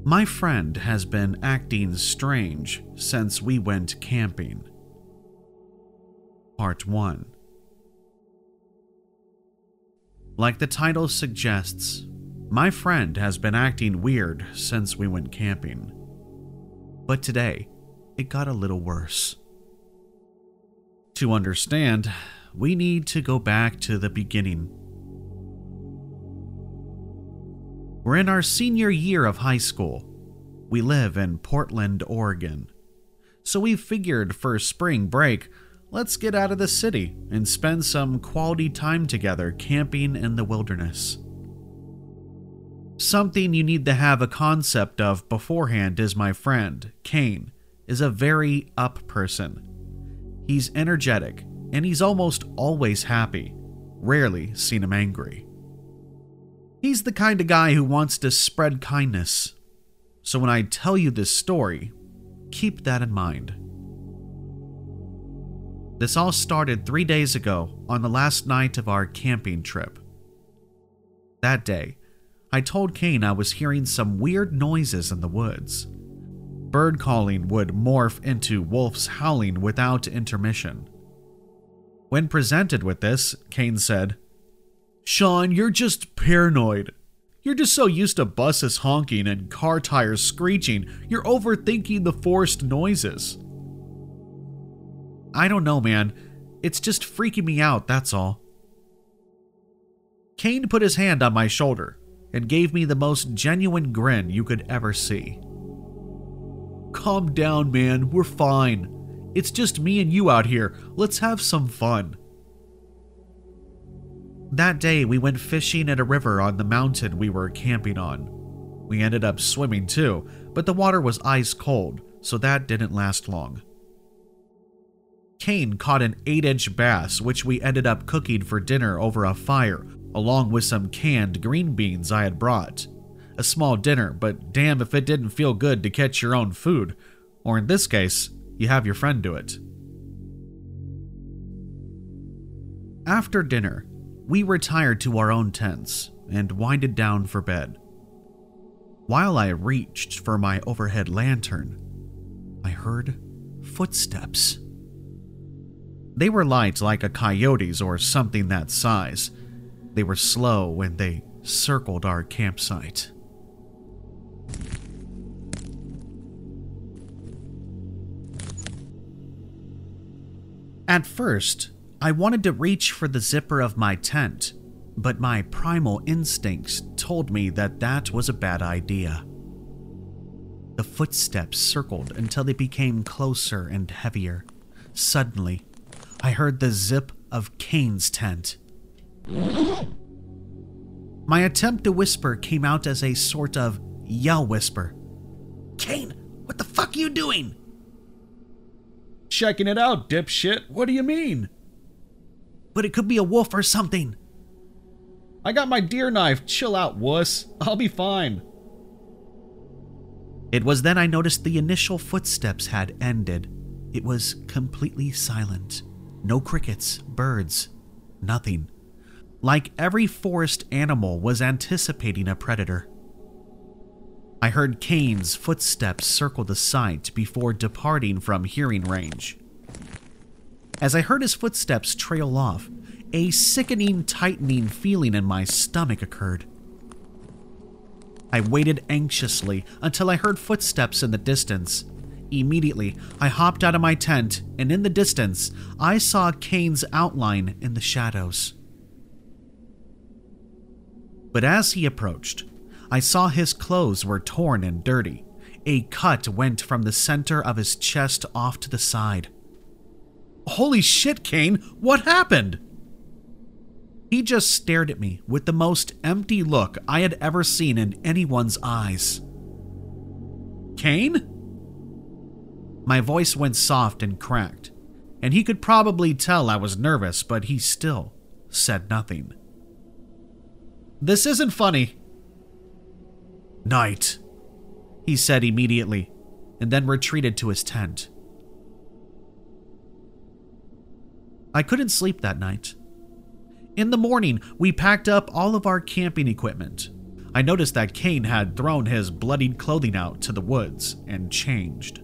My friend has been acting strange since we went camping. Part 1. Like the title suggests, my friend has been acting weird since we went camping. But today, it got a little worse. To understand, we need to go back to the beginning. We're in our senior year of high school. We live in Portland, Oregon. So we figured for spring break, let's get out of the city and spend some quality time together camping in the wilderness. Something you need to have a concept of beforehand is my friend, Kane, is a very up person. He's energetic and he's almost always happy, rarely seen him angry. He's the kind of guy who wants to spread kindness. So when I tell you this story, keep that in mind. This all started 3 days ago on the last night of our camping trip. That day, I told Kane I was hearing some weird noises in the woods. Bird calling would morph into wolves howling without intermission. When presented with this, Kane said, "Sean, you're just paranoid. You're just so used to buses honking and car tires screeching, you're overthinking the forced noises." I don't know, man. It's just freaking me out, that's all. Kane put his hand on my shoulder and gave me the most genuine grin you could ever see. "Calm down, man. We're fine. It's just me and you out here. Let's have some fun." That day, we went fishing at a river on the mountain we were camping on. We ended up swimming too, but the water was ice cold, so that didn't last long. Kane caught an 8-inch bass, which we ended up cooking for dinner over a fire, along with some canned green beans I had brought. A small dinner, but damn if it didn't feel good to catch your own food, or in this case, you have your friend do it. After dinner, we retired to our own tents and winded down for bed. While I reached for my overhead lantern, I heard footsteps. They were light like a coyote's or something that size. They were slow and they circled our campsite. At first, I wanted to reach for the zipper of my tent, but my primal instincts told me that that was a bad idea. The footsteps circled until they became closer and heavier. Suddenly, I heard the zip of Kane's tent. My attempt to whisper came out as a sort of yell whisper. "Kane, what the fuck are you doing?" "Checking it out, dipshit. What do you mean?" "But it could be a wolf or something." "I got my deer knife. Chill out, wuss. I'll be fine." It was then I noticed the initial footsteps had ended. It was completely silent. No crickets, birds, nothing. Like every forest animal was anticipating a predator. I heard Kane's footsteps circle the site before departing from hearing range. As I heard his footsteps trail off, a sickening, tightening feeling in my stomach occurred. I waited anxiously until I heard footsteps in the distance. Immediately, I hopped out of my tent, and in the distance, I saw Kane's outline in the shadows. But as he approached, I saw his clothes were torn and dirty. A cut went from the center of his chest off to the side. "Holy shit, Kane! What happened?" He just stared at me with the most empty look I had ever seen in anyone's eyes. "Kane?" My voice went soft and cracked, and he could probably tell I was nervous, but he still said nothing. "This isn't funny." "Night," he said immediately, and then retreated to his tent. I couldn't sleep that night. In the morning, we packed up all of our camping equipment. I noticed that Kane had thrown his bloodied clothing out to the woods and changed.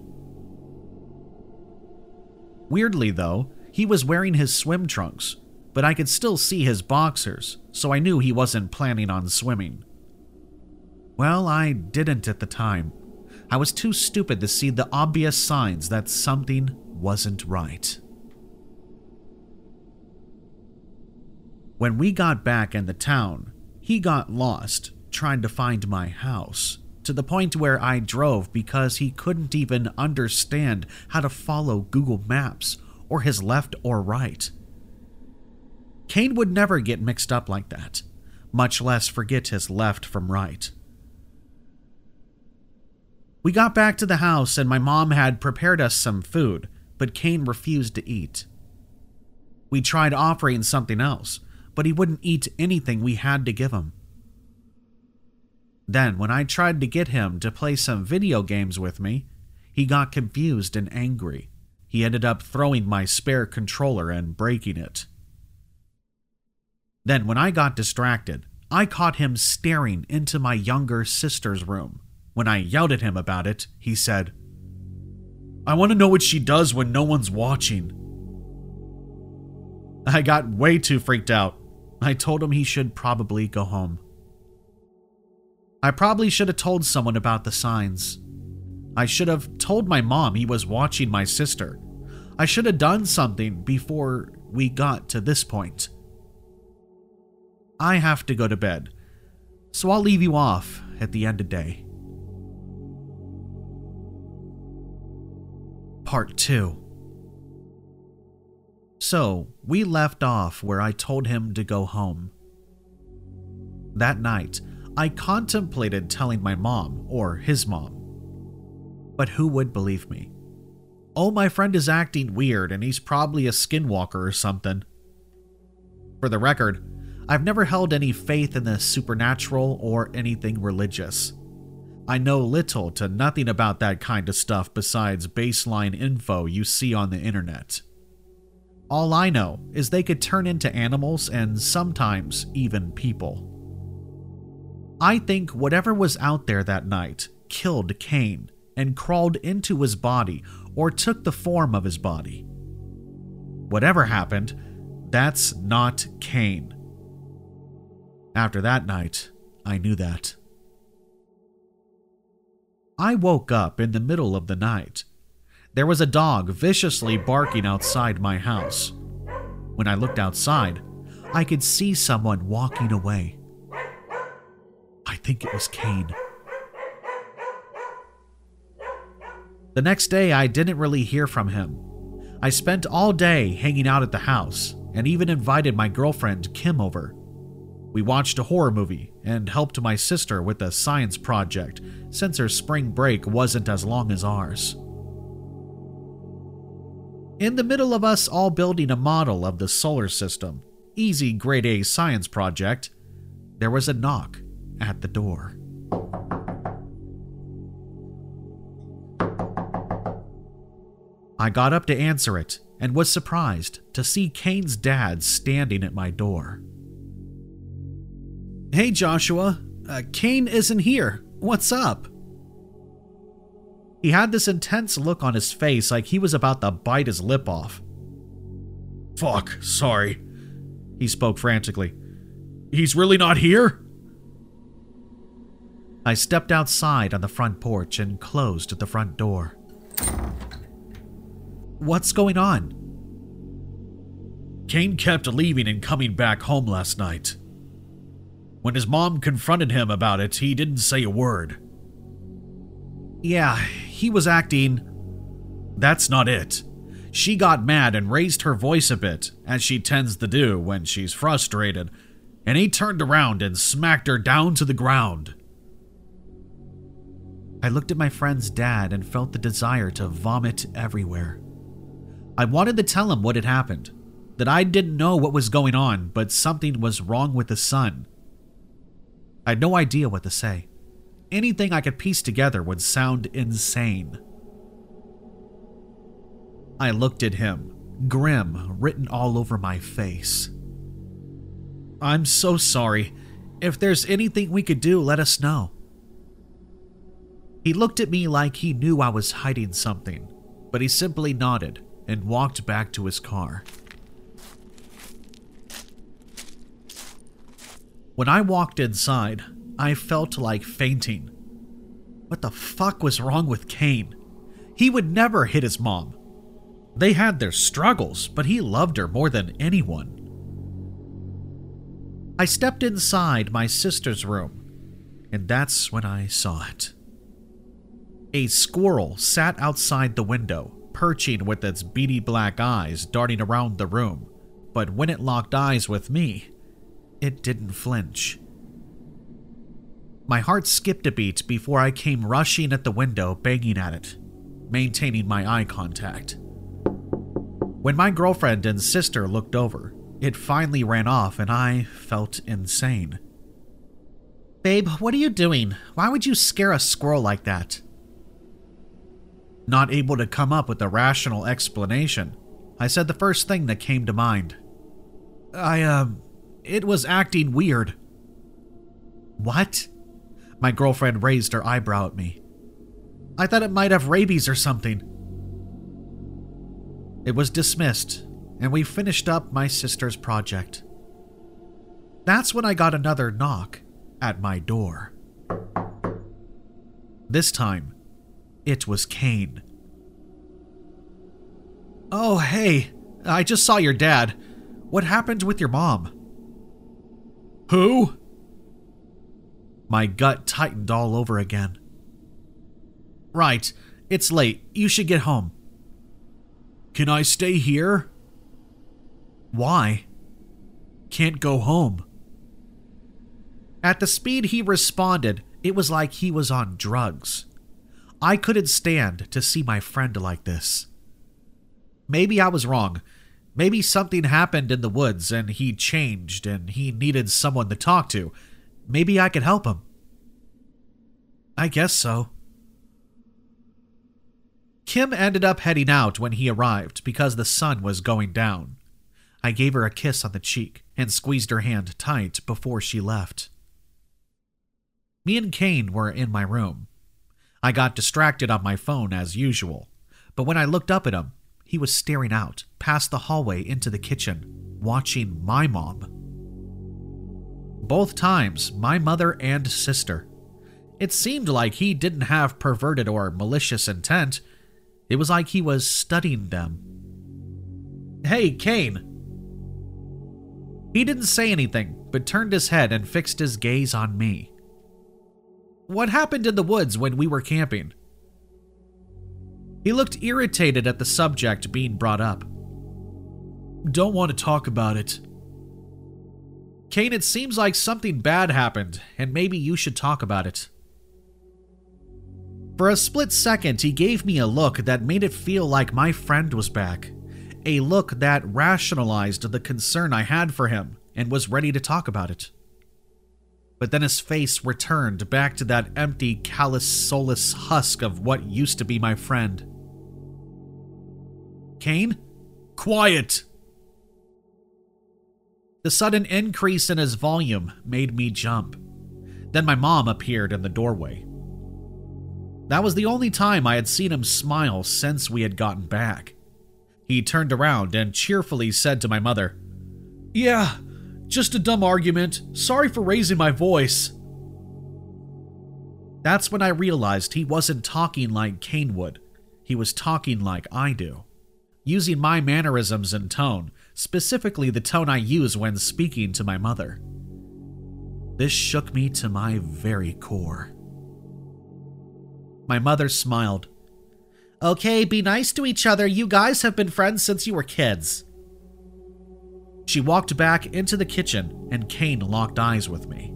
Weirdly, though, he was wearing his swim trunks, but I could still see his boxers, so I knew he wasn't planning on swimming. Well, I didn't at the time. I was too stupid to see the obvious signs that something wasn't right. When we got back in the town, he got lost trying to find my house, to the point where I drove because he couldn't even understand how to follow Google Maps or his left or right. Kane would never get mixed up like that, much less forget his left from right. We got back to the house and my mom had prepared us some food, but Kane refused to eat. We tried offering something else, but he wouldn't eat anything we had to give him. Then, when I tried to get him to play some video games with me, he got confused and angry. He ended up throwing my spare controller and breaking it. Then, when I got distracted, I caught him staring into my younger sister's room. When I yelled at him about it, he said, "I want to know what she does when no one's watching." I got way too freaked out. I told him he should probably go home. I probably should have told someone about the signs. I should have told my mom he was watching my sister. I should have done something before we got to this point. I have to go to bed, so I'll leave you off at the end of day. Part 2. So, we left off where I told him to go home. That night, I contemplated telling my mom or his mom. But who would believe me? Oh, my friend is acting weird and he's probably a skinwalker or something. For the record, I've never held any faith in the supernatural or anything religious. I know little to nothing about that kind of stuff besides baseline info you see on the internet. All I know is they could turn into animals and sometimes even people. I think whatever was out there that night killed Kane and crawled into his body or took the form of his body. Whatever happened, that's not Kane. After that night, I knew that. I woke up in the middle of the night. There was a dog viciously barking outside my house. When I looked outside, I could see someone walking away. I think it was Kane. The next day, I didn't really hear from him. I spent all day hanging out at the house and even invited my girlfriend Kim over. We watched a horror movie and helped my sister with a science project since her spring break wasn't as long as ours. In the middle of us all building a model of the solar system, easy grade A science project, there was a knock at the door. I got up to answer it and was surprised to see Kane's dad standing at my door. "Hey Joshua, Kane isn't here. What's up?" He had this intense look on his face like he was about to bite his lip off. "Fuck, sorry," he spoke frantically. "He's really not here?" I stepped outside on the front porch and closed the front door. "What's going on?" "Kane kept leaving and coming back home last night. When his mom confronted him about it, he didn't say a word." "Yeah, he was acting..." "That's not it. She got mad and raised her voice a bit, as she tends to do when she's frustrated, and he turned around and smacked her down to the ground." I looked at my friend's dad and felt the desire to vomit everywhere. I wanted to tell him what had happened, that I didn't know what was going on, but something was wrong with his son. I had no idea what to say. Anything I could piece together would sound insane. I looked at him, grim written all over my face. "I'm so sorry. If there's anything we could do, let us know." He looked at me like he knew I was hiding something, but he simply nodded and walked back to his car. When I walked inside, I felt like fainting. What the fuck was wrong with Kane? He would never hit his mom. They had their struggles, but he loved her more than anyone. I stepped inside my sister's room, and that's when I saw it. A squirrel sat outside the window, perching with its beady black eyes darting around the room, but when it locked eyes with me, it didn't flinch. My heart skipped a beat before I came rushing at the window, banging at it, maintaining my eye contact. When my girlfriend and sister looked over, it finally ran off and I felt insane. "Babe, what are you doing? Why would you scare a squirrel like that?" Not able to come up with a rational explanation, I said the first thing that came to mind. It was acting weird." "What?" My girlfriend raised her eyebrow at me. "I thought it might have rabies or something." It was dismissed, and we finished up my sister's project. That's when I got another knock at my door. This time, it was Kane. "Oh, hey, I just saw your dad. What happened with your mom?" "Who?" My gut tightened all over again. "Right, it's late. You should get home." "Can I stay here?" "Why?" "Can't go home." At the speed he responded, it was like he was on drugs. I couldn't stand to see my friend like this. Maybe I was wrong. Maybe something happened in the woods and he changed and he needed someone to talk to. Maybe I could help him. I guess so. Kim ended up heading out when he arrived because the sun was going down. I gave her a kiss on the cheek and squeezed her hand tight before she left. Me and Kane were in my room. I got distracted on my phone as usual, but when I looked up at him, he was staring out past the hallway into the kitchen, watching my mom. Both times, my mother and sister. It seemed like he didn't have perverted or malicious intent. It was like he was studying them. "Hey, Kane!" He didn't say anything, but turned his head and fixed his gaze on me. "What happened in the woods when we were camping?" He looked irritated at the subject being brought up. "Don't want to talk about it." "Kane, it seems like something bad happened, and maybe you should talk about it." For a split second, he gave me a look that made it feel like my friend was back. A look that rationalized the concern I had for him and was ready to talk about it. But then his face returned back to that empty, callous, soulless husk of what used to be my friend. "Kane? Quiet!" The sudden increase in his volume made me jump. Then my mom appeared in the doorway. That was the only time I had seen him smile since we had gotten back. He turned around and cheerfully said to my mother, "Yeah, just a dumb argument. Sorry for raising my voice." That's when I realized he wasn't talking like Kane would. He was talking like I do, using my mannerisms and tone, specifically the tone I use when speaking to my mother. This shook me to my very core. My mother smiled. "Okay, be nice to each other. You guys have been friends since you were kids." She walked back into the kitchen, and Kane locked eyes with me.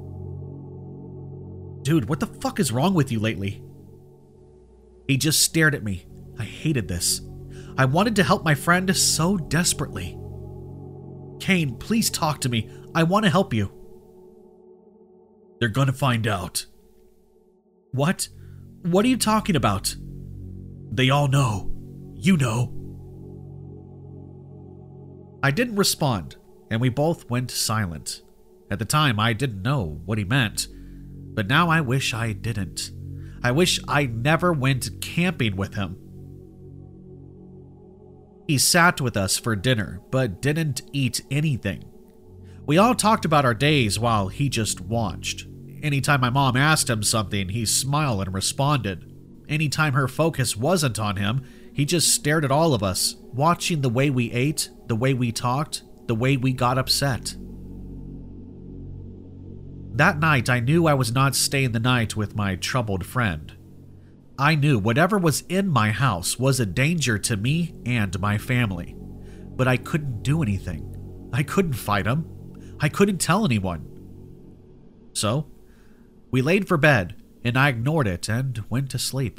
"Dude, what the fuck is wrong with you lately?" He just stared at me. I hated this. I wanted to help my friend so desperately. "Kane, please talk to me. I want to help you." "They're gonna find out." "What? What are you talking about?" "They all know. You know." I didn't respond, and we both went silent. At the time, I didn't know what he meant, but now I wish I didn't. I wish I never went camping with him. He sat with us for dinner, but didn't eat anything. We all talked about our days while he just watched. Anytime my mom asked him something, he smiled and responded. Anytime her focus wasn't on him, he just stared at all of us, watching the way we ate, the way we talked, the way we got upset. That night, I knew I was not staying the night with my troubled friend. I knew whatever was in my house was a danger to me and my family, but I couldn't do anything. I couldn't fight him. I couldn't tell anyone. So, we laid for bed, and I ignored it and went to sleep.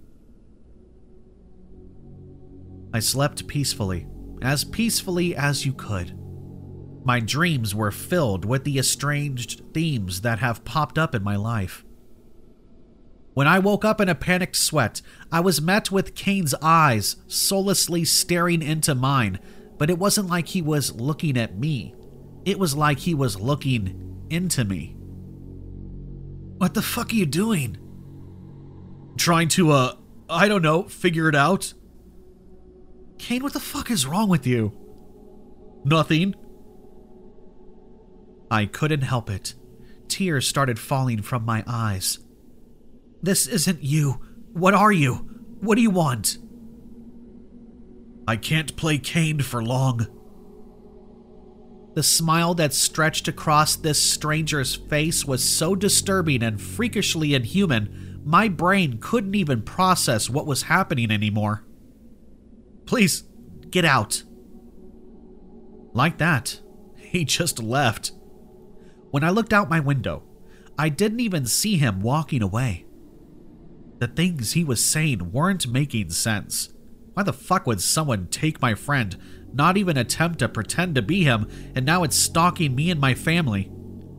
I slept peacefully as you could. My dreams were filled with the estranged themes that have popped up in my life. When I woke up in a panicked sweat, I was met with Kane's eyes soullessly staring into mine, but it wasn't like he was looking at me. It was like he was looking into me. "What the fuck are you doing?" "Trying to, I don't know, figure it out." "Kane, what the fuck is wrong with you?" "Nothing." I couldn't help it. Tears started falling from my eyes. "This isn't you. What are you? What do you want?" "I can't play Kane for long." The smile that stretched across this stranger's face was so disturbing and freakishly inhuman, my brain couldn't even process what was happening anymore. "Please, get out." Like that, he just left. When I looked out my window, I didn't even see him walking away. The things he was saying weren't making sense. Why the fuck would someone take my friend, not even attempt to pretend to be him, and now it's stalking me and my family?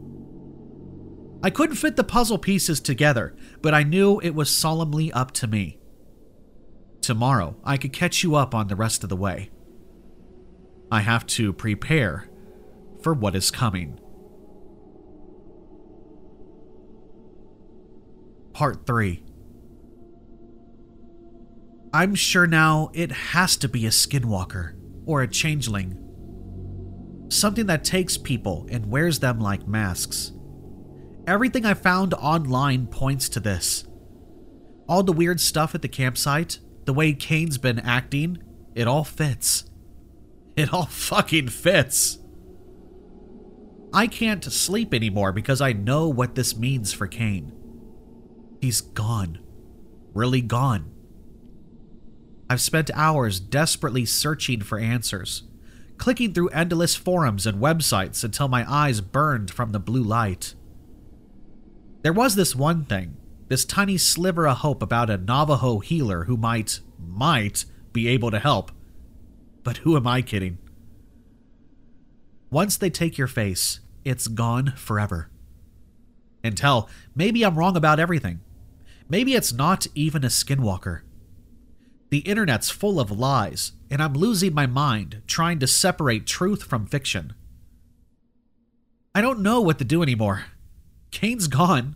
I couldn't fit the puzzle pieces together, but I knew it was solemnly up to me. Tomorrow, I could catch you up on the rest of the way. I have to prepare for what is coming. Part 3. I'm sure now it has to be a skinwalker or a changeling. Something that takes people and wears them like masks. Everything I found online points to this. All the weird stuff at the campsite, the way Kane's been acting, it all fits. It all fucking fits. I can't sleep anymore because I know what this means for Kane. He's gone. Really gone. I've spent hours desperately searching for answers, clicking through endless forums and websites until my eyes burned from the blue light. There was this one thing, this tiny sliver of hope about a Navajo healer who might be able to help. But who am I kidding? Once they take your face, it's gone forever. And hell, maybe I'm wrong about everything. Maybe it's not even a skinwalker. The internet's full of lies, and I'm losing my mind trying to separate truth from fiction. I don't know what to do anymore. Kane's gone.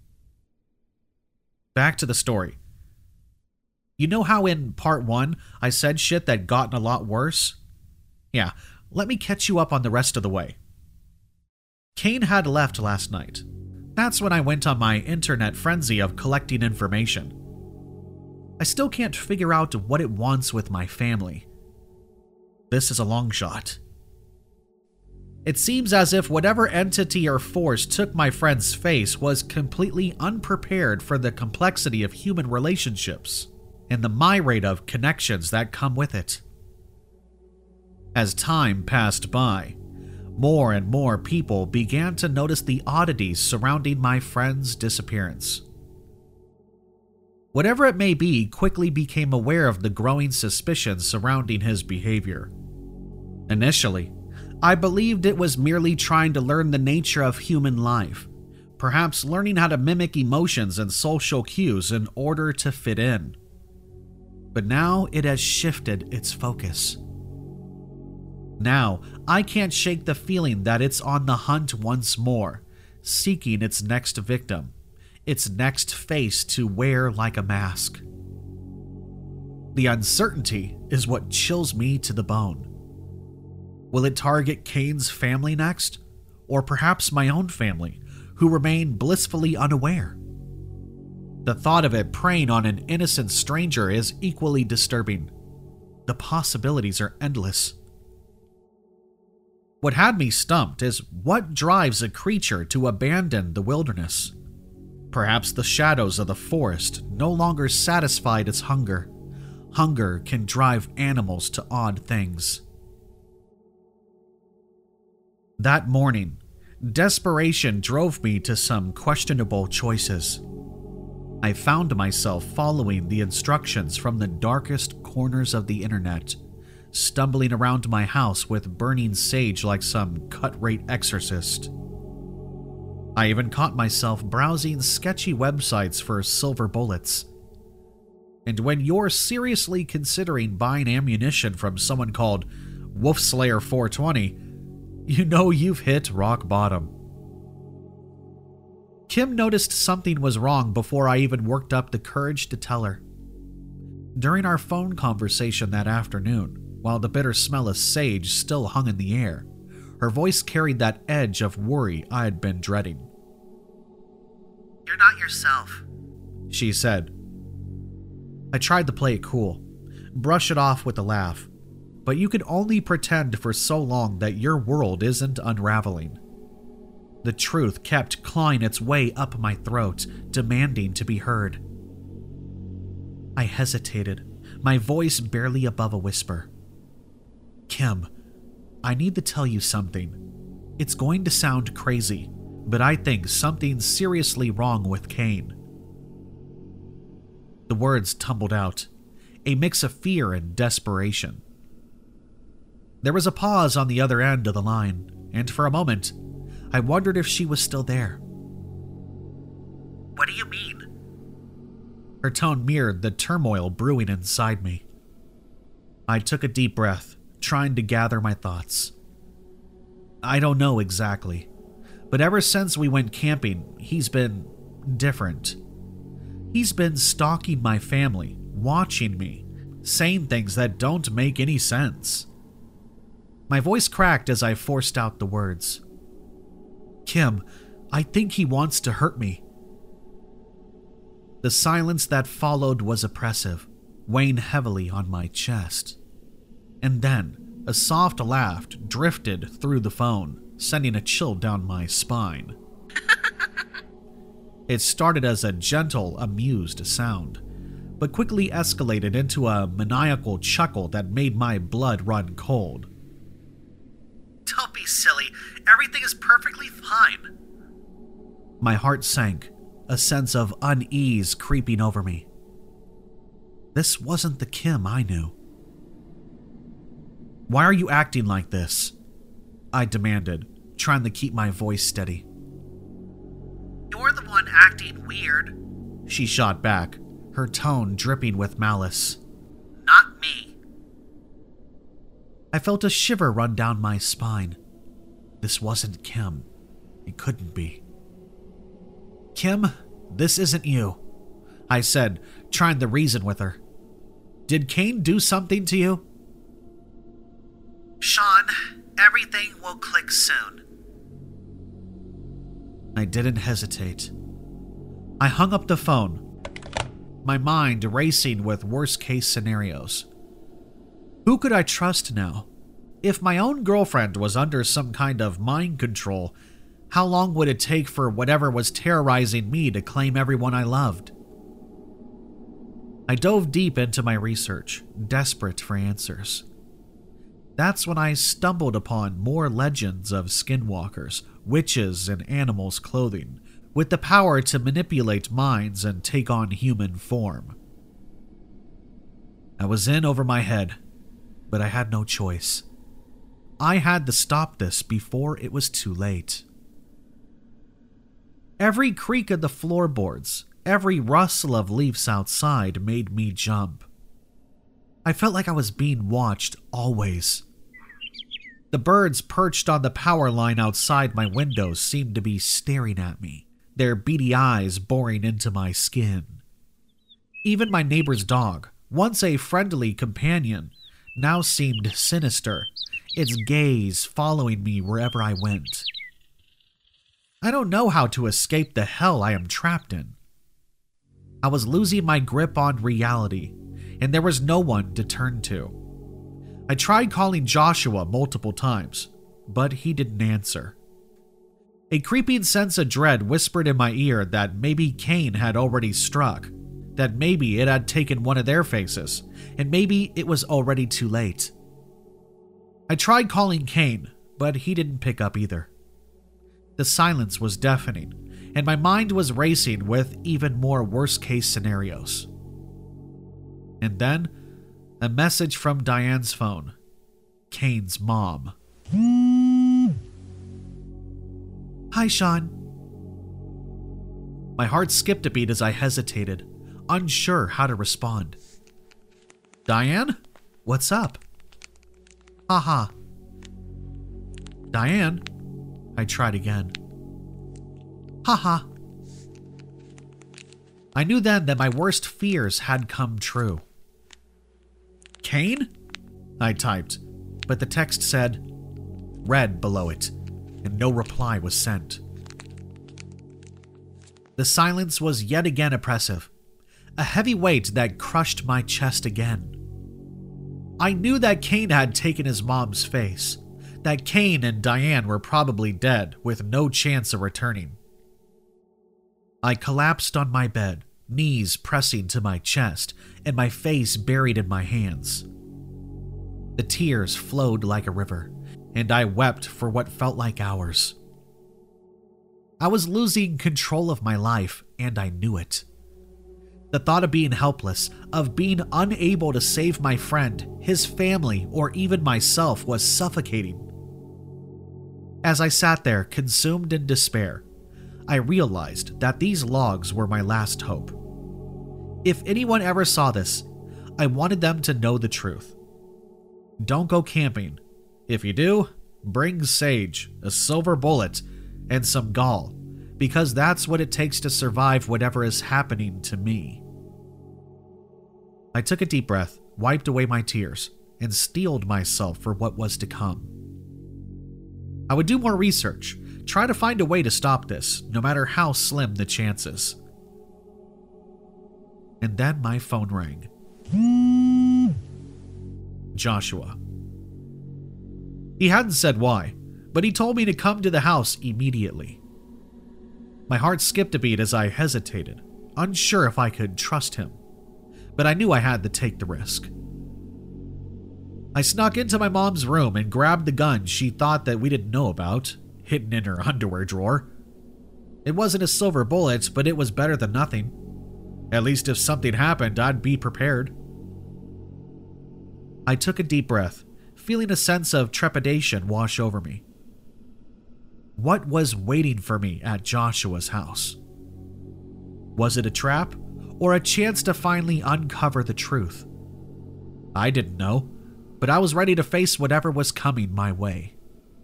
Back to the story. You know how in part 1 I said shit that gotten a lot worse? Yeah, let me catch you up on the rest of the way. Kane had left last night. That's when I went on my internet frenzy of collecting information. I still can't figure out what it wants with my family. This is a long shot. It seems as if whatever entity or force took my friend's face was completely unprepared for the complexity of human relationships and the myriad of connections that come with it. As time passed by, more and more people began to notice the oddities surrounding my friend's disappearance. Whatever it may be, quickly became aware of the growing suspicions surrounding his behavior. Initially, I believed it was merely trying to learn the nature of human life, perhaps learning how to mimic emotions and social cues in order to fit in. But now it has shifted its focus. Now, I can't shake the feeling that it's on the hunt once more, seeking its next victim, its next face to wear like a mask. The uncertainty is what chills me to the bone. Will it target Kane's family next? Or perhaps my own family, who remain blissfully unaware? The thought of it preying on an innocent stranger is equally disturbing. The possibilities are endless. What had me stumped is what drives a creature to abandon the wilderness. Perhaps the shadows of the forest no longer satisfied its hunger. Hunger can drive animals to odd things. That morning, desperation drove me to some questionable choices. I found myself following the instructions from the darkest corners of the internet, stumbling around my house with burning sage like some cut-rate exorcist. I even caught myself browsing sketchy websites for silver bullets. And when you're seriously considering buying ammunition from someone called Wolfslayer 420, you know you've hit rock bottom. Kim noticed something was wrong before I even worked up the courage to tell her. During our phone conversation that afternoon, while the bitter smell of sage still hung in the air, her voice carried that edge of worry I had been dreading. "You're not yourself," she said. I tried to play it cool, brush it off with a laugh, but you can only pretend for so long that your world isn't unraveling. The truth kept clawing its way up my throat, demanding to be heard. I hesitated, my voice barely above a whisper. "Kim, I need to tell you something. It's going to sound crazy, but I think something's seriously wrong with Kane." The words tumbled out, a mix of fear and desperation. There was a pause on the other end of the line, and for a moment, I wondered if she was still there. "What do you mean?" Her tone mirrored the turmoil brewing inside me. I took a deep breath, trying to gather my thoughts. I don't know exactly, but ever since we went camping, he's been different. He's been stalking my family, watching me, saying things that don't make any sense. My voice cracked as I forced out the words. "Kim, I think he wants to hurt me." The silence that followed was oppressive, weighing heavily on my chest. And then, a soft laugh drifted through the phone, sending a chill down my spine. It started as a gentle, amused sound, but quickly escalated into a maniacal chuckle that made my blood run cold. "Don't be silly. Everything is perfectly fine." My heart sank, a sense of unease creeping over me. This wasn't the Kim I knew. "Why are you acting like this?" I demanded, trying to keep my voice steady. "You're the one acting weird," she shot back, her tone dripping with malice. "Not me." I felt a shiver run down my spine. This wasn't Kim. It couldn't be. "Kim, this isn't you," I said, trying to reason with her. "Did Kane do something to you?" "Sean, everything will click soon." I didn't hesitate. I hung up the phone, my mind racing with worst-case scenarios. Who could I trust now? If my own girlfriend was under some kind of mind control, how long would it take for whatever was terrorizing me to claim everyone I loved? I dove deep into my research, desperate for answers. That's when I stumbled upon more legends of skinwalkers, witches, and animals' clothing, with the power to manipulate minds and take on human form. I was in over my head, but I had no choice. I had to stop this before it was too late. Every creak of the floorboards, every rustle of leaves outside made me jump. I felt like I was being watched always. The birds perched on the power line outside my window seemed to be staring at me, their beady eyes boring into my skin. Even my neighbor's dog, once a friendly companion, now seemed sinister, its gaze following me wherever I went. I don't know how to escape the hell I am trapped in. I was losing my grip on reality, and there was no one to turn to. I tried calling Joshua multiple times, but he didn't answer. A creeping sense of dread whispered in my ear that maybe Kane had already struck, that maybe it had taken one of their faces, and maybe it was already too late. I tried calling Kane, but he didn't pick up either. The silence was deafening, and my mind was racing with even more worst-case scenarios. And then, a message from Diane's phone, Kane's mom. "Hi, Sean." My heart skipped a beat as I hesitated, unsure how to respond. "Diane? What's up?" "Haha." "Diane?" I tried again. "Haha." I knew then that my worst fears had come true. "Kane?" I typed, but the text said, "Read" below it, and no reply was sent. The silence was yet again oppressive, a heavy weight that crushed my chest again. I knew that Kane had taken his mom's face, that Kane and Diane were probably dead with no chance of returning. I collapsed on my bed, knees pressing to my chest and my face buried in my hands. The tears flowed like a river, and I wept for what felt like hours. I was losing control of my life, and I knew it. The thought of being helpless, of being unable to save my friend, his family, or even myself was suffocating. As I sat there, consumed in despair, I realized that these logs were my last hope. If anyone ever saw this, I wanted them to know the truth. Don't go camping. If you do, bring sage, a silver bullet, and some gall, because that's what it takes to survive whatever is happening to me. I took a deep breath, wiped away my tears, and steeled myself for what was to come. I would do more research, try to find a way to stop this, no matter how slim the chances. And then my phone rang. Joshua. He hadn't said why, but he told me to come to the house immediately. My heart skipped a beat as I hesitated, unsure if I could trust him, but I knew I had to take the risk. I snuck into my mom's room and grabbed the gun she thought that we didn't know about, hidden in her underwear drawer. It wasn't a silver bullet, but it was better than nothing. At least if something happened, I'd be prepared. I took a deep breath, feeling a sense of trepidation wash over me. What was waiting for me at Joshua's house? Was it a trap, or a chance to finally uncover the truth? I didn't know, but I was ready to face whatever was coming my way.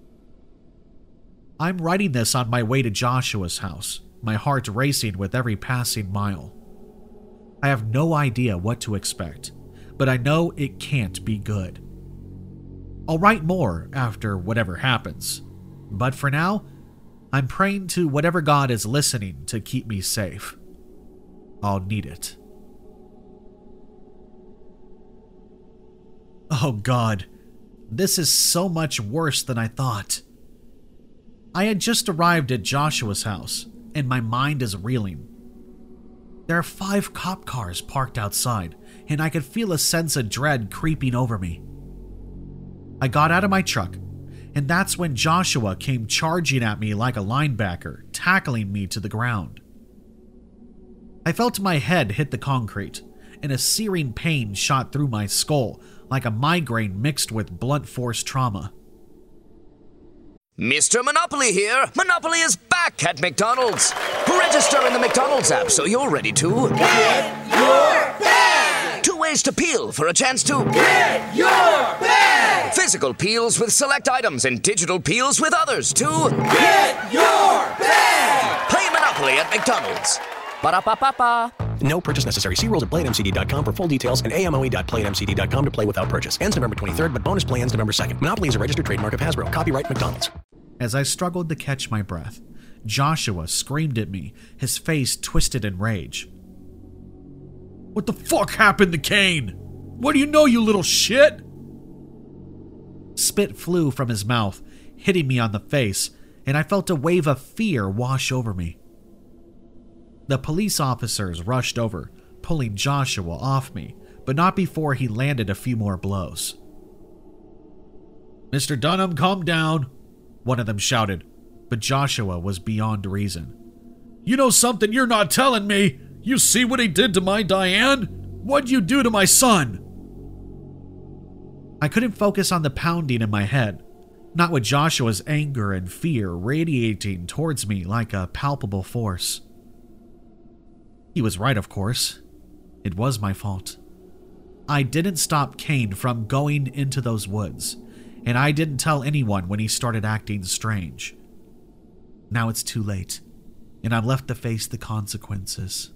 I'm writing this on my way to Joshua's house, my heart racing with every passing mile. I have no idea what to expect, but I know it can't be good. I'll write more after whatever happens, but for now, I'm praying to whatever God is listening to keep me safe. I'll need it. Oh God, this is so much worse than I thought. I had just arrived at Joshua's house, and my mind is reeling. There are 5 cop cars parked outside, and I could feel a sense of dread creeping over me. I got out of my truck, and that's when Joshua came charging at me like a linebacker, tackling me to the ground. I felt my head hit the concrete, and a searing pain shot through my skull like a migraine mixed with blunt force trauma. Mr. Monopoly here. Monopoly is back at McDonald's. Register in the McDonald's app so you're ready to get your bag. 2 ways to peel for a chance to get your bag. physical peels with select items and digital peels with others to Get your bag! play Monopoly at McDonald's. Ba-da-ba-ba-ba. No purchase necessary. See rules at playatmcd.com for full details and amoe.playatmcd.com to play without purchase. Ends November 23rd, but bonus play ends November 2nd. Monopoly is a registered trademark of Hasbro. Copyright McDonald's. As I struggled to catch my breath, Joshua screamed at me, his face twisted in rage. What the fuck happened to Kane? What do you know, you little shit? Spit flew from his mouth, hitting me on the face, and I felt a wave of fear wash over me. The police officers rushed over, pulling Joshua off me, but not before he landed a few more blows. Mr. Dunham, calm down, one of them shouted, but Joshua was beyond reason. You know something you're not telling me? You see what he did to my Diane? What'd you do to my son? I couldn't focus on the pounding in my head, not with Joshua's anger and fear radiating towards me like a palpable force. He was right, of course. It was my fault. I didn't stop Kane from going into those woods, and I didn't tell anyone when he started acting strange. Now it's too late, and I'm left to face the consequences.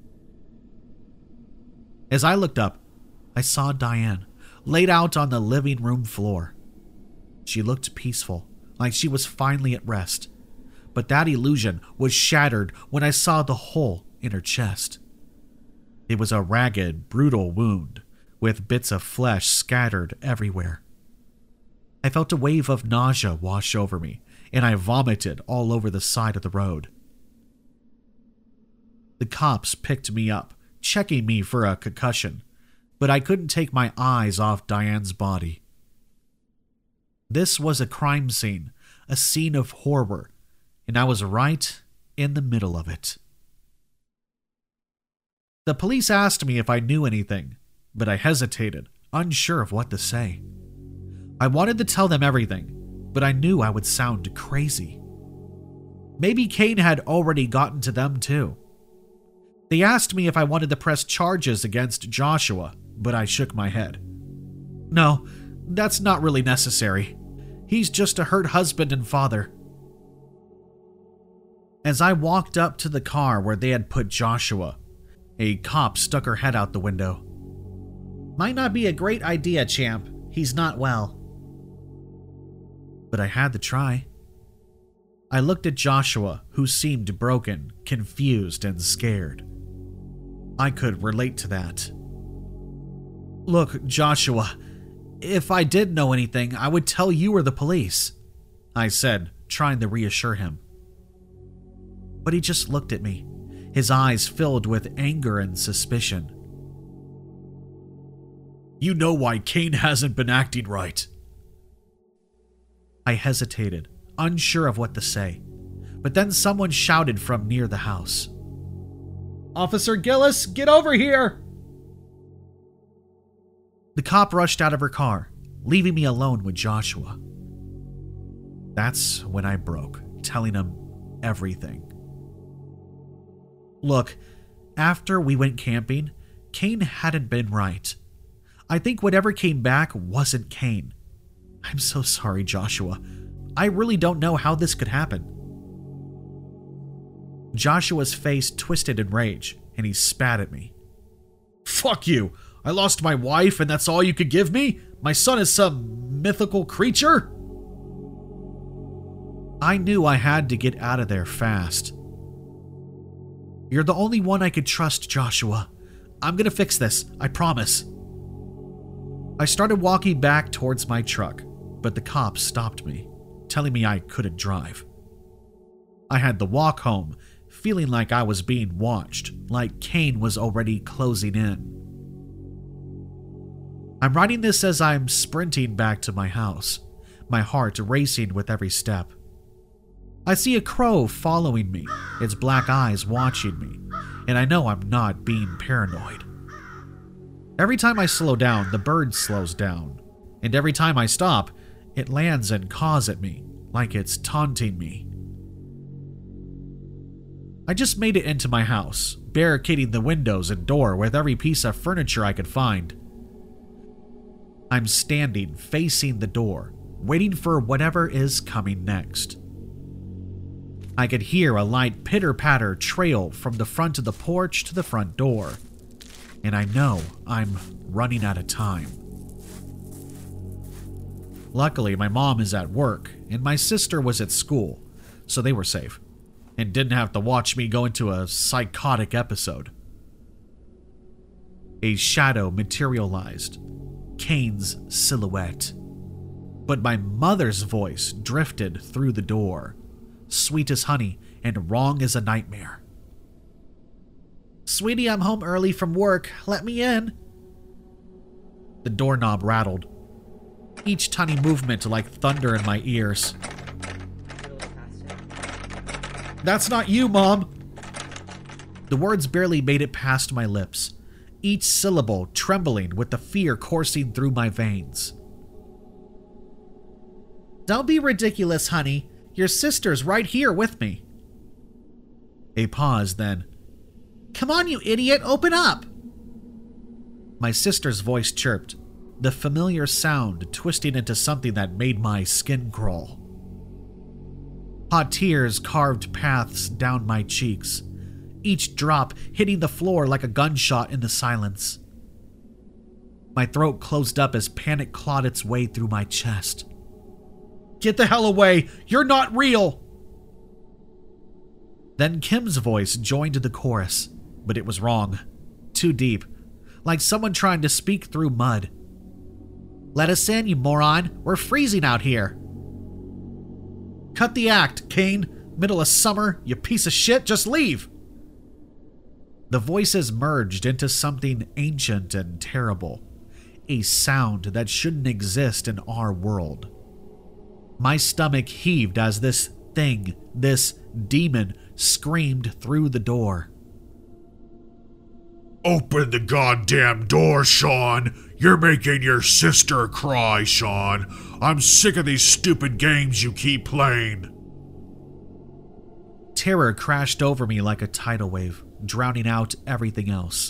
As I looked up, I saw Diane, laid out on the living room floor. She looked peaceful, like she was finally at rest, but that illusion was shattered when I saw the hole in her chest. It was a ragged, brutal wound, with bits of flesh scattered everywhere. I felt a wave of nausea wash over me, and I vomited all over the side of the road. The cops picked me up, checking me for a concussion, but I couldn't take my eyes off Diane's body. This was a crime scene, a scene of horror, and I was right in the middle of it. The police asked me if I knew anything, but I hesitated, unsure of what to say. I wanted to tell them everything, but I knew I would sound crazy. Maybe Kane had already gotten to them too. They asked me if I wanted to press charges against Joshua, but I shook my head. No, that's not really necessary. He's just a hurt husband and father. As I walked up to the car where they had put Joshua, a cop stuck her head out the window. Might not be a great idea, champ. He's not well. But I had to try. I looked at Joshua, who seemed broken, confused, and scared. I could relate to that. Look, Joshua, if I did know anything, I would tell you or the police, I said, trying to reassure him. But he just looked at me, his eyes filled with anger and suspicion. You know why Kane hasn't been acting right. I hesitated, unsure of what to say, but then someone shouted from near the house. Officer Gillis, get over here! The cop rushed out of her car, leaving me alone with Joshua. That's when I broke, telling him everything. Look, after we went camping, Kane hadn't been right. I think whatever came back wasn't Kane. I'm so sorry, Joshua. I really don't know how this could happen. Joshua's face twisted in rage, and he spat at me. Fuck you! I lost my wife and that's all you could give me? My son is some mythical creature? I knew I had to get out of there fast. You're the only one I could trust, Joshua. I'm gonna fix this, I promise. I started walking back towards my truck, but the cops stopped me, telling me I couldn't drive. I had to walk home, feeling like I was being watched, like Kane was already closing in. I'm writing this as I'm sprinting back to my house, my heart racing with every step. I see a crow following me, its black eyes watching me, and I know I'm not being paranoid. Every time I slow down, the bird slows down, and every time I stop, it lands and caws at me, like it's taunting me. I just made it into my house, barricading the windows and door with every piece of furniture I could find. I'm standing facing the door, waiting for whatever is coming next. I could hear a light pitter-patter trail from the front of the porch to the front door, and I know I'm running out of time. Luckily, my mom is at work, and my sister was at school, so they were safe, and didn't have to watch me go into a psychotic episode. A shadow materialized, Kane's silhouette. But my mother's voice drifted through the door, sweet as honey and wrong as a nightmare. "Sweetie, I'm home early from work. Let me in." The doorknob rattled, each tiny movement like thunder in my ears. "That's not you, Mom!" The words barely made it past my lips, each syllable trembling with the fear coursing through my veins. "Don't be ridiculous, honey. Your sister's right here with me." A pause, then, "Come on, you idiot, open up!" My sister's voice chirped, the familiar sound twisting into something that made my skin crawl. Hot tears carved paths down my cheeks, each drop hitting the floor like a gunshot in the silence. My throat closed up as panic clawed its way through my chest. "Get the hell away! You're not real!" Then Kim's voice joined the chorus, but it was wrong. Too deep, like someone trying to speak through mud. "Let us in, you moron! We're freezing out here!" "Cut the act, Kane! Middle of summer, you piece of shit, just leave!" The voices merged into something ancient and terrible, a sound that shouldn't exist in our world. My stomach heaved as this thing, this demon, screamed through the door. "Open the goddamn door, Sean! You're making your sister cry, Sean! I'm sick of these stupid games you keep playing!" Terror crashed over me like a tidal wave, drowning out everything else.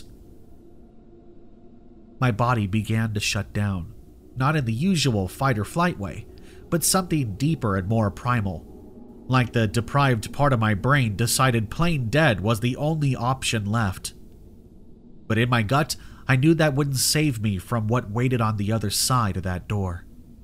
My body began to shut down, not in the usual fight-or-flight way, but something deeper and more primal. Like the deprived part of my brain decided playing dead was the only option left. But in my gut, I knew that wouldn't save me from what waited on the other side of that door.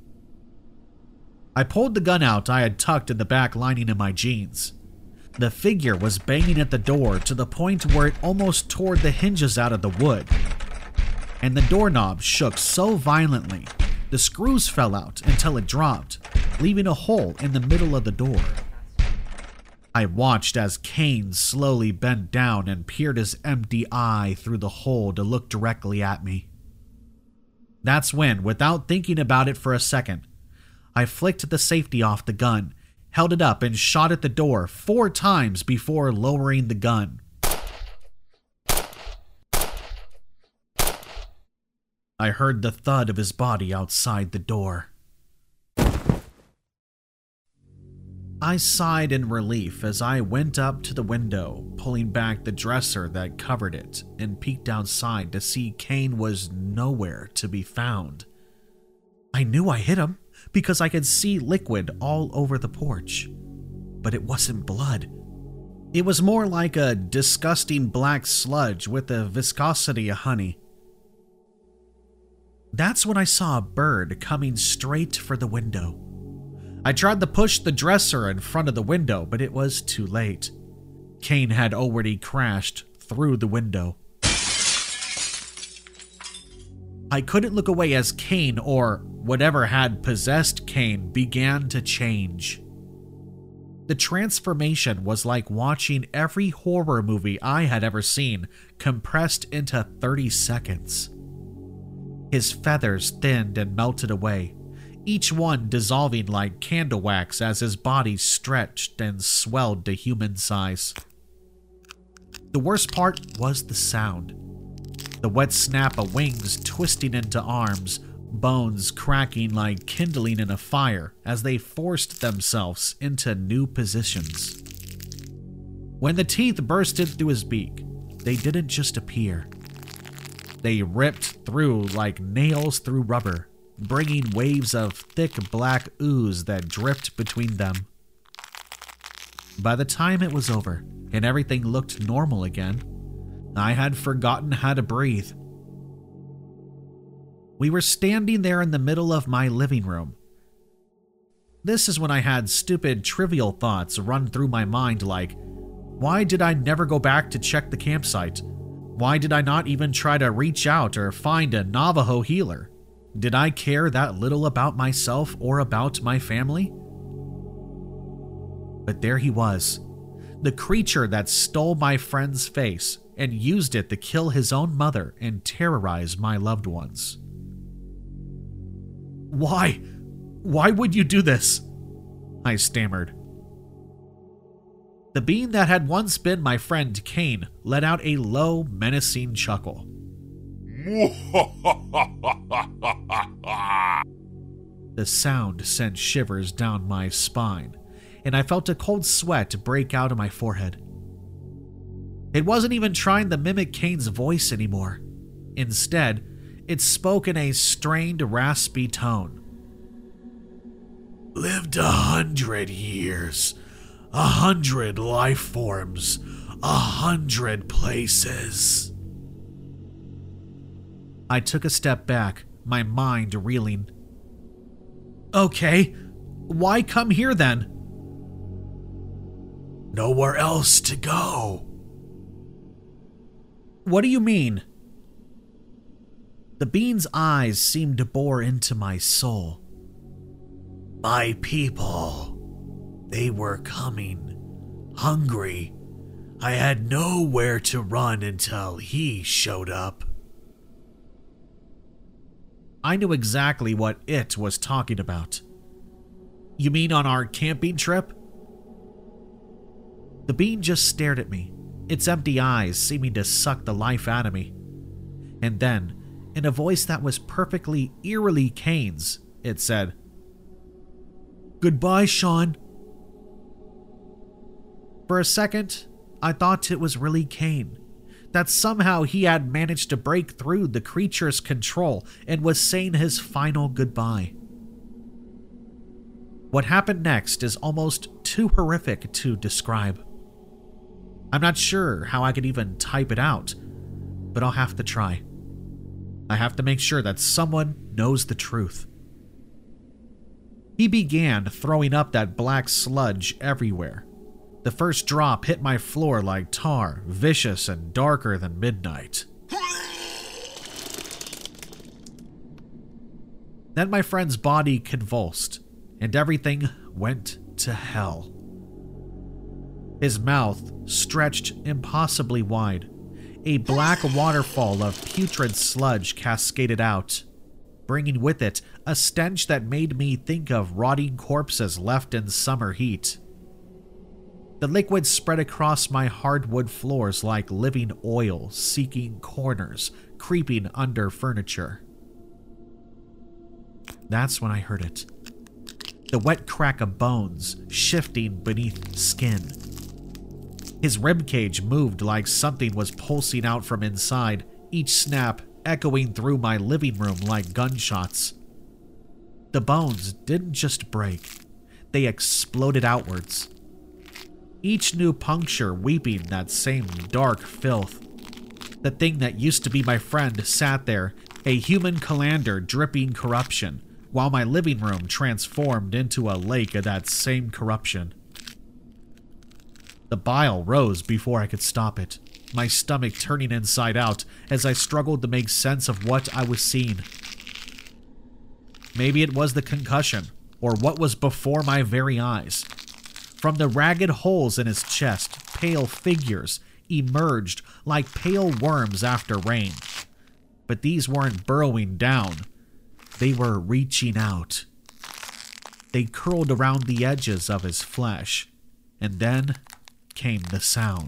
I pulled the gun out I had tucked in the back lining of my jeans. The figure was banging at the door to the point where it almost tore the hinges out of the wood. And the doorknob shook so violently, the screws fell out until it dropped, leaving a hole in the middle of the door. I watched as Kane slowly bent down and peered his empty eye through the hole to look directly at me. That's when, without thinking about it for a second, I flicked the safety off the gun, held it up, and shot at the door 4 times before lowering the gun. I heard the thud of his body outside the door. I sighed in relief as I went up to the window, pulling back the dresser that covered it, and peeked outside to see Kane was nowhere to be found. I knew I hit him because I could see liquid all over the porch, but it wasn't blood. It was more like a disgusting black sludge with the viscosity of honey. That's when I saw a bird coming straight for the window. I tried to push the dresser in front of the window, but it was too late. Kane had already crashed through the window. I couldn't look away as Kane, or whatever had possessed Kane, began to change. The transformation was like watching every horror movie I had ever seen compressed into 30 seconds. His feathers thinned and melted away, each one dissolving like candle wax as his body stretched and swelled to human size. The worst part was the sound. The wet snap of wings twisting into arms, bones cracking like kindling in a fire as they forced themselves into new positions. When the teeth bursted through his beak, they didn't just appear. They ripped through like nails through rubber, bringing waves of thick black ooze that dripped between them. By the time it was over and everything looked normal again, I had forgotten how to breathe. We were standing there in the middle of my living room. This is when I had stupid, trivial thoughts run through my mind like, why did I never go back to check the campsite? Why did I not even try to reach out or find a Navajo healer? Did I care that little about myself or about my family? But there he was, the creature that stole my friend's face and used it to kill his own mother and terrorize my loved ones. Why? Why would you do this? I stammered. The being that had once been my friend Kane let out a low, menacing chuckle. The sound sent shivers down my spine, and I felt a cold sweat break out of my forehead. It wasn't even trying to mimic Kane's voice anymore. Instead, it spoke in a strained, raspy tone. Lived 100 years, 100 life forms, 100 places. I took a step back, my mind reeling. Okay, why come here then? Nowhere else to go. What do you mean? The being's eyes seemed to bore into my soul. My people, they were coming, hungry. I had nowhere to run until he showed up. I knew exactly what it was talking about. You mean on our camping trip? The being just stared at me, its empty eyes seeming to suck the life out of me. And then, in a voice that was perfectly eerily Kane's, it said, Goodbye, Sean. For a second, I thought it was really Kane, that somehow he had managed to break through the creature's control and was saying his final goodbye. What happened next is almost too horrific to describe. I'm not sure how I could even type it out, but I'll have to try. I have to make sure that someone knows the truth. He began throwing up that black sludge everywhere. The first drop hit my floor like tar, vicious and darker than midnight. Then my friend's body convulsed, and everything went to hell. His mouth stretched impossibly wide. A black waterfall of putrid sludge cascaded out, bringing with it a stench that made me think of rotting corpses left in summer heat. The liquid spread across my hardwood floors like living oil, seeking corners, creeping under furniture. That's when I heard it. The wet crack of bones shifting beneath skin. His ribcage moved like something was pulsing out from inside, each snap echoing through my living room like gunshots. The bones didn't just break, they exploded outwards. Each new puncture weeping that same dark filth. The thing that used to be my friend sat there, a human colander dripping corruption, while my living room transformed into a lake of that same corruption. The bile rose before I could stop it, my stomach turning inside out as I struggled to make sense of what I was seeing. Maybe it was the concussion, or what was before my very eyes. From the ragged holes in his chest, pale figures emerged like pale worms after rain. But these weren't burrowing down. They were reaching out. They curled around the edges of his flesh, and then came the sound.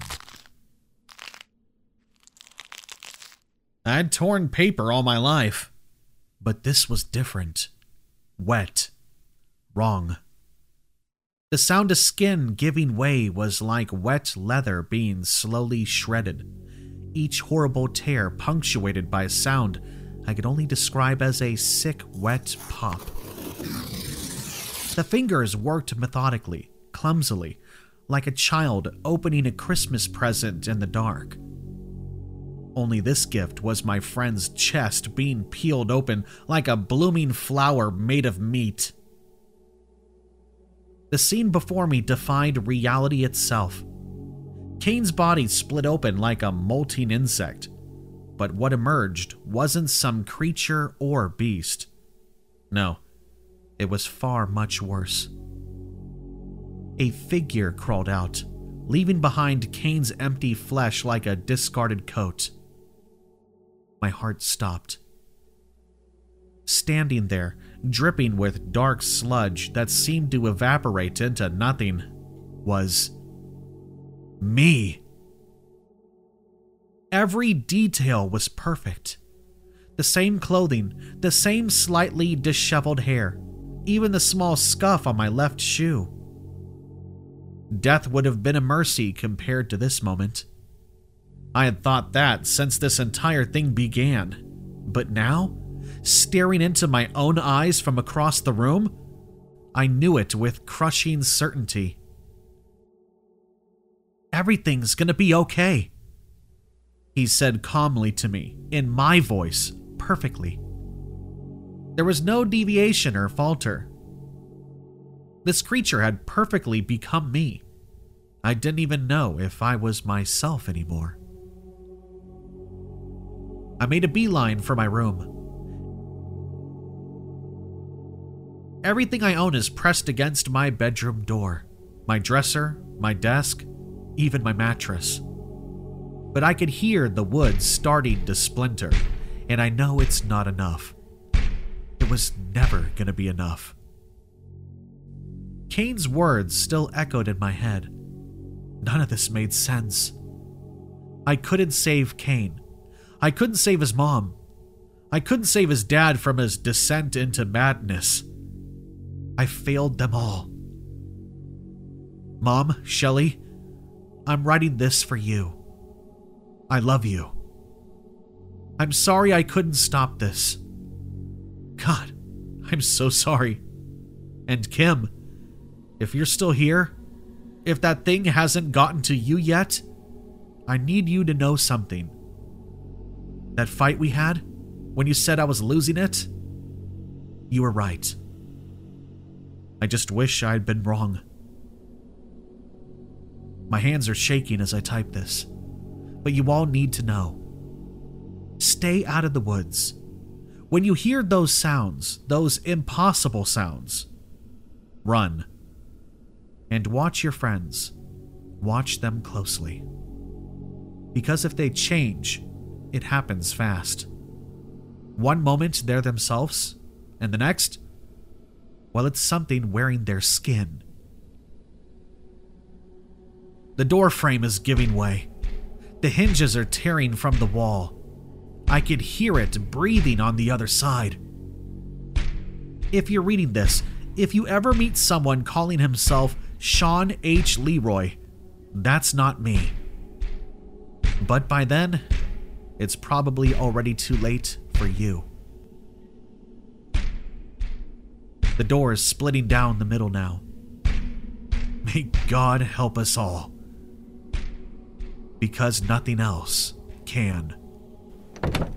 I'd torn paper all my life, but this was different. Wet. Wrong. The sound of skin giving way was like wet leather being slowly shredded, each horrible tear punctuated by a sound I could only describe as a sick, wet pop. The fingers worked methodically, clumsily, like a child opening a Christmas present in the dark. Only this gift was my friend's chest being peeled open like a blooming flower made of meat. The scene before me defied reality itself. Kane's body split open like a molting insect, but what emerged wasn't some creature or beast. No, it was far much worse. A figure crawled out, leaving behind Kane's empty flesh like a discarded coat. My heart stopped. Standing there, dripping with dark sludge that seemed to evaporate into nothing, was me. Every detail was perfect. The same clothing, the same slightly disheveled hair, even the small scuff on my left shoe. Death would have been a mercy compared to this moment. I had thought that since this entire thing began, but now, staring into my own eyes from across the room, I knew it with crushing certainty. "Everything's gonna be okay," he said calmly to me, in my voice, perfectly. There was no deviation or falter. This creature had perfectly become me. I didn't even know if I was myself anymore. I made a beeline for my room. Everything I own is pressed against my bedroom door. My dresser, my desk, even my mattress. But I could hear the wood starting to splinter, and I know it's not enough. It was never going to be enough. Kane's words still echoed in my head. None of this made sense. I couldn't save Kane. I couldn't save his mom. I couldn't save his dad from his descent into madness. I failed them all. Mom, Shelley, I'm writing this for you. I love you. I'm sorry I couldn't stop this. God, I'm so sorry. And Kim, if you're still here, if that thing hasn't gotten to you yet, I need you to know something. That fight we had, when you said I was losing it, you were right. I just wish I'd been wrong. My hands are shaking as I type this, but you all need to know. Stay out of the woods. When you hear those sounds, those impossible sounds, run. And watch your friends. Watch them closely. Because if they change, it happens fast. One moment they're themselves, and the next, well, it's something wearing their skin. The door frame is giving way. The hinges are tearing from the wall. I could hear it breathing on the other side. If you're reading this, if you ever meet someone calling himself Sean H. Leroy, that's not me. But by then, it's probably already too late for you. The door is splitting down the middle now. May God help us all. Because nothing else can.